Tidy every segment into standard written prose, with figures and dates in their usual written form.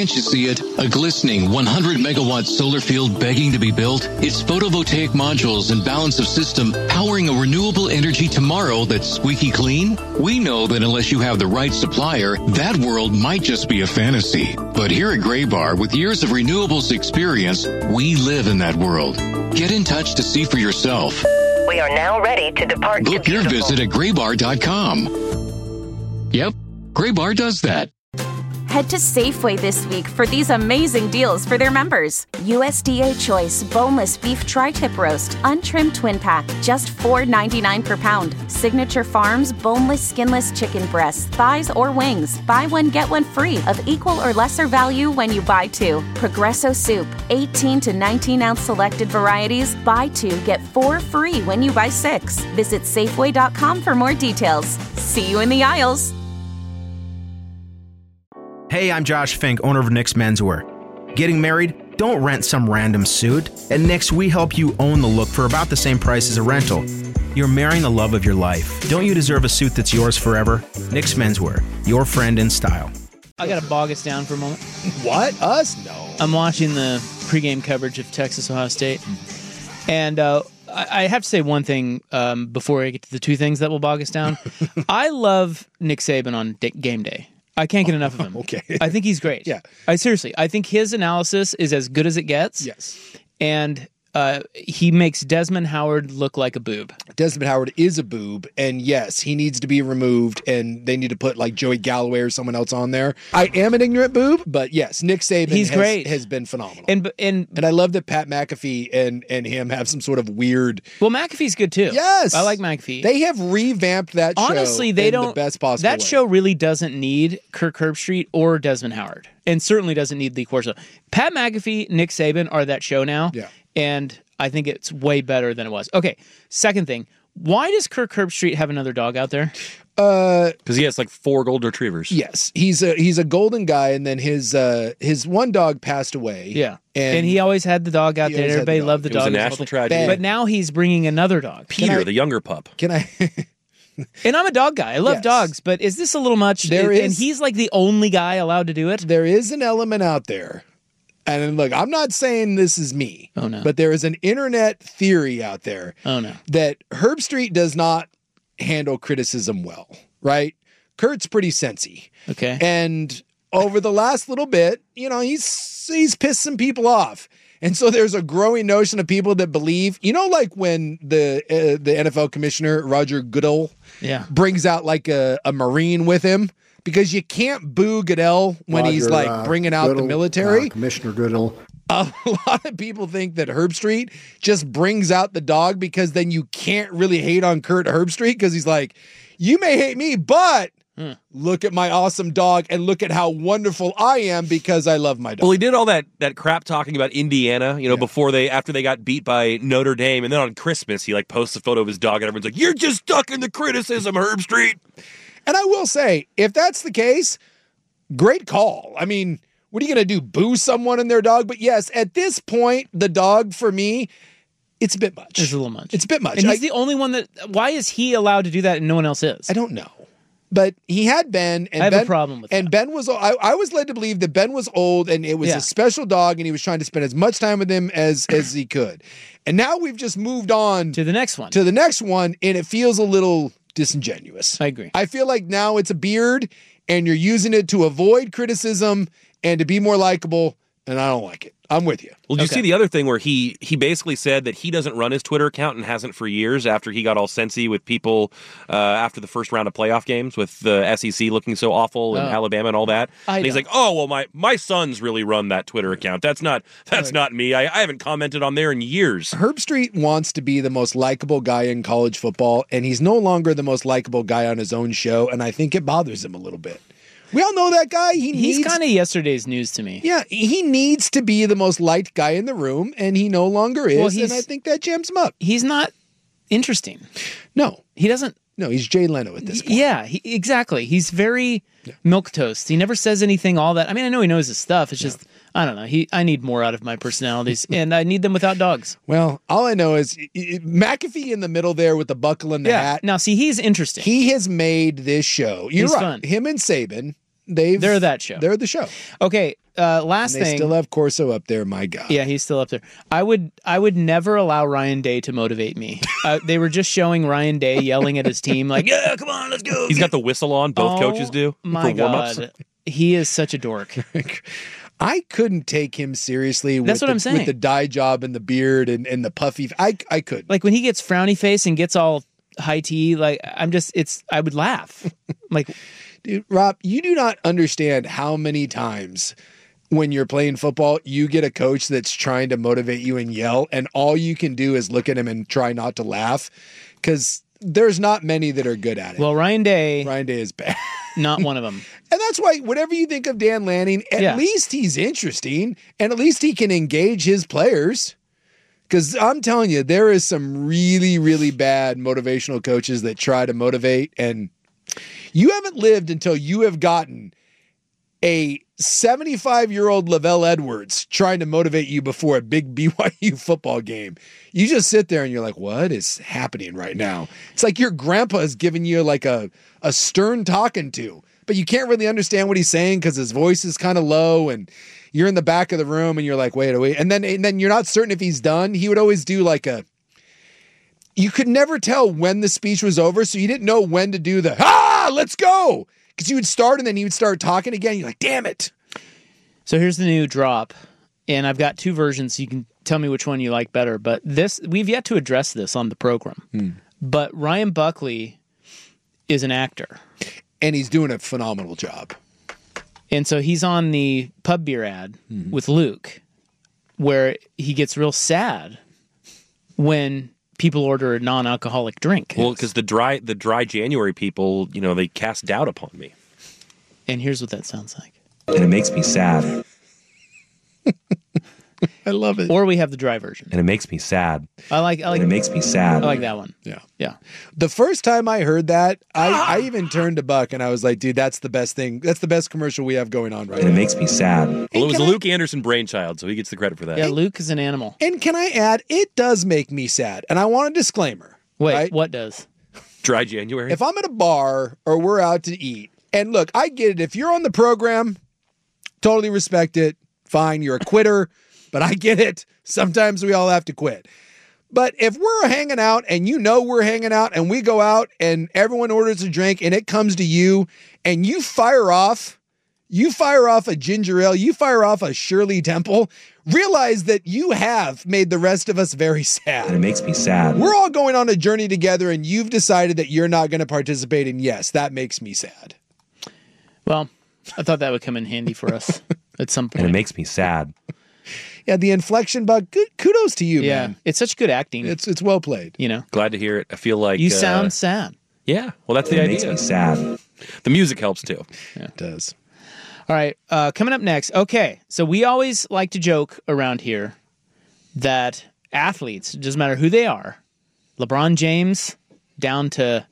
Can't you see it? A glistening 100-megawatt solar field begging to be built? It's photovoltaic modules and balance of system powering a renewable energy tomorrow that's squeaky clean? We know that unless you have the right supplier, that world might just be a fantasy. But here at Graybar, with years of renewables experience, we live in that world. Get in touch to see for yourself. We are now ready to depart. Book your visit at graybar.com. Yep, Graybar does that. Head to Safeway this week for these amazing deals for their members. USDA Choice Boneless Beef Tri-Tip Roast, Untrimmed Twin Pack, just $4.99 per pound. Signature Farms Boneless Skinless Chicken Breasts, Thighs, or Wings. Buy one, get one free of equal or lesser value when you buy two. Progresso Soup, 18 to 19-ounce selected varieties. Buy two, get four free when you buy six. Visit Safeway.com for more details. See you in the aisles. Hey, I'm Josh Fink, owner of Nick's Menswear. Getting married? Don't rent some random suit. At Nick's, we help you own the look for about the same price as a rental. You're marrying the love of your life. Don't you deserve a suit that's yours forever? Nick's Menswear, your friend in style. I got to bog us down for a moment. What? Us? No. I'm watching the pregame coverage of Texas-Ohio State. And I have to say one thing before I get to the two things that will bog us down. I love Nick Saban on game day. I can't get enough of him. Okay. I think he's great. Yeah. Seriously, I think his analysis is as good as it gets. Yes. And he makes Desmond Howard look like a boob. Desmond Howard is a boob, and yes, he needs to be removed, and they need to put like Joey Galloway or someone else on there. I am an ignorant boob, but yes, Nick Saban has been phenomenal. And I love that Pat McAfee and him have some sort of weird... Well, McAfee's good too. Yes. I like McAfee. They have revamped that show. Honestly, they in don't... the best possible That way. show really doesn't need Kirk Herbstreit or Desmond Howard, and certainly doesn't need Lee Corso. Pat McAfee, Nick Saban are that show now. Yeah. And I think it's way better than it was. Okay, second thing. Why does Kirk Herbstreit have another dog out there? Because he has like 4 golden retrievers. Yes, he's a golden guy, and then his one dog passed away. Yeah, and he always had the dog out there. Everybody loved the dog. It was a national tragedy. But now he's bringing another dog. Peter, the younger pup. Can I? And I'm a dog guy. I love Yes. dogs, but is this a little much? And he's like the only guy allowed to do it? There is an element out there. And look, I'm not saying this is me. Oh, no. But there is an internet theory out there. Oh, no. That Herbstreit does not handle criticism well, right? Kurt's pretty sensy. Okay. And over the last little bit, he's pissed some people off. And so there's a growing notion of people that believe, like when the NFL commissioner, Roger Goodell, brings out like a Marine with him, because you can't boo Goodell when he's like bringing out the military. Commissioner Goodell. A lot of people think that Herbstreit just brings out the dog because then you can't really hate on Kurt Herbstreit because he's like, you may hate me, but look at my awesome dog and look at how wonderful I am because I love my dog. Well, he did all that crap talking about Indiana, after they got beat by Notre Dame, and then on Christmas he like posts a photo of his dog and everyone's like, "You're just stuck in the criticism, Herbstreit." And I will say, if that's the case, great call. I mean, what are you going to do? Boo someone and their dog? But yes, at this point, the dog for me, it's a bit much. It's a little much. It's a bit much. And he's the only one that... Why is he allowed to do that and no one else is? I don't know. But he had Ben. And I have a problem with that. And Ben was... I was led to believe that Ben was old and it was a special dog and he was trying to spend as much time with him as he could. And now we've just moved on... To the next one. And it feels a little... disingenuous. I agree. I feel like now it's a beard and you're using it to avoid criticism and to be more likable, and I don't like it. I'm with you. Well, did you see the other thing where he basically said that he doesn't run his Twitter account and hasn't for years after he got all sensy with people after the first round of playoff games with the SEC looking so awful in Alabama and all that. And he's like, "Oh, well, my sons really run that Twitter account. That's not me. I haven't commented on there in years." Herbstreit wants to be the most likable guy in college football, and he's no longer the most likable guy on his own show, and I think it bothers him a little bit. We all know that guy. He's kind of yesterday's news to me. Yeah, he needs to be the most liked guy in the room, and he no longer is, and I think that jams him up. He's not interesting. No. He doesn't... No, he's Jay Leno at this point. Yeah, exactly. He's very milquetoast. He never says anything all that... I mean, I know he knows his stuff. It's just... I don't know. I need more out of my personalities, and I need them without dogs. Well, all I know is McAfee in the middle there with the buckle and the hat. Now, see, he's interesting. He has made this show. You're He's right. fun. Him and Saban They're that show. They're the show. Okay, last And they thing. still have Corso up there, my God. Yeah, he's still up there. I would never allow Ryan Day to motivate me. They were just showing Ryan Day yelling at his team like, "Yeah, come on, let's go." He's got the whistle on. Both coaches do My for warm-ups. God, he is such a dork. I couldn't take him seriously. That's what I'm saying. With the dye job and the beard and the puffy. I could. Like when he gets frowny face and gets all high tea, like I would laugh. Like, Dude, Rob, you do not understand how many times when you're playing football, you get a coach that's trying to motivate you and yell, and all you can do is look at him and try not to laugh, because there's not many that are good at it. well, Ryan Day is bad. not one of them. And that's why whatever you think of Dan Lanning, at least he's interesting, and at least he can engage his players. Because I'm telling you, there is some really, really bad motivational coaches that try to motivate, and you haven't lived until you have gotten a 75-year-old Lavelle Edwards trying to motivate you before a big BYU football game. You just sit there and you're like, what is happening right now? It's like your grandpa is giving you like a stern talking to, but you can't really understand what he's saying because his voice is kind of low, and you're in the back of the room and you're like, wait. And then you're not certain if he's done. He would always do like you could never tell when the speech was over, so you didn't know when to do let's go. Because you would start and then he would start talking again. You're like, damn it. So here's the new drop, and I've got two versions, so you can tell me which one you like better. But we've yet to address this on the program. But Ryan Buckley is an actor. And he's doing a phenomenal job. And so he's on the pub beer ad with Luke, where he gets real sad when people order a non-alcoholic drink. Well, because the dry January people, they cast doubt upon me. And here's what that sounds like. And it makes me sad. I love it. Or we have the dry version. And it makes me sad. I like. And it makes me sad. I like that one. Yeah. The first time I heard that, I even turned to Buck and I was like, dude, that's the best thing. That's the best commercial we have going on right now. And it makes me sad. Well, it was a Luke Anderson brainchild, so he gets the credit for that. Yeah, Luke is an animal. And can I add, it does make me sad. And I want a disclaimer. Wait, right? what does? Dry January? If I'm at a bar or we're out to eat, and look, I get it. If you're on the program, totally respect it. Fine, you're a quitter, but I get it. Sometimes we all have to quit. But if we're hanging out and we're hanging out and we go out and everyone orders a drink and it comes to you and you fire off a ginger ale, you fire off a Shirley Temple, realize that you have made the rest of us very sad. And it makes me sad. We're all going on a journey together and you've decided that you're not going to participate, and yes, that makes me sad. Well, I thought that would come in handy for us at some point. And it makes me sad. Yeah, the inflection, Buck, good kudos to you, man. It's such good acting. It's well played. Glad to hear it. I feel like you sound sad. Yeah, well, that's the idea. It makes me sad. The music helps too. Yeah, it does. All right, coming up next. Okay, so we always like to joke around here that athletes, it doesn't matter who they are, LeBron James down to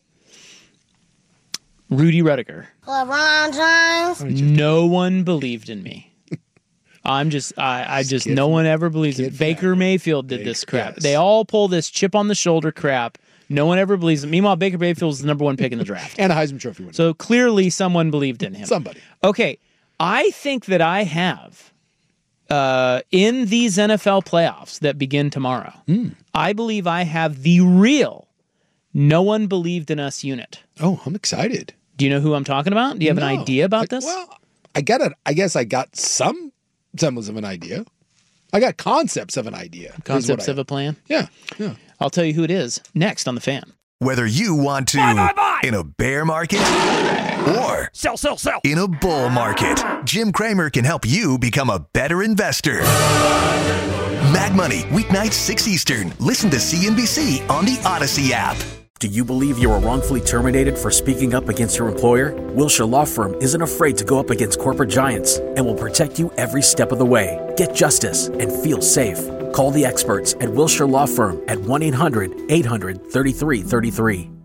Rudy Rudiger. LeBron James. No one believed in me. I just no one ever believes it. Baker Mayfield did this crap. Yes. They all pull this chip on the shoulder crap. No one ever believes it. Meanwhile, Baker Mayfield's the number one pick in the draft. And a Heisman Trophy winner. So clearly someone believed in him. Somebody. Okay, I think that I have, in these NFL playoffs that begin tomorrow, I believe I have the real no one believed in us unit. Oh, I'm excited. Do you know who I'm talking about? Do you have an idea about this? Well, I guess I got some semblance of an idea. I got concepts of an idea. Concepts of a plan? Yeah. I'll tell you who it is next on The Fan. Whether you want to in a bear market or Sell. in a bull market, Jim Cramer can help you become a better investor. Mad Money, weeknights 6 Eastern. Listen to CNBC on the Odyssey app. Do you believe you were wrongfully terminated for speaking up against your employer? Wilshire Law Firm isn't afraid to go up against corporate giants and will protect you every step of the way. Get justice and feel safe. Call the experts at Wilshire Law Firm at 1-800-800-3333.